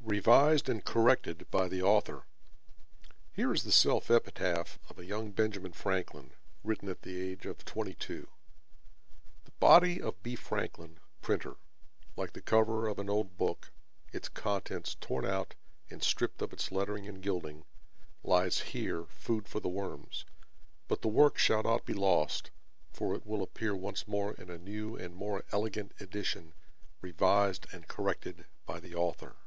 Revised and corrected by the author. Here is the self-epitaph of a young Benjamin Franklin, written at the age of 22. The body of B. Franklin, printer, like the cover of an old book, its contents torn out and stripped of its lettering and gilding, lies here food for the worms. But the work shall not be lost, for it will appear once more in a new and more elegant edition, revised and corrected by the author.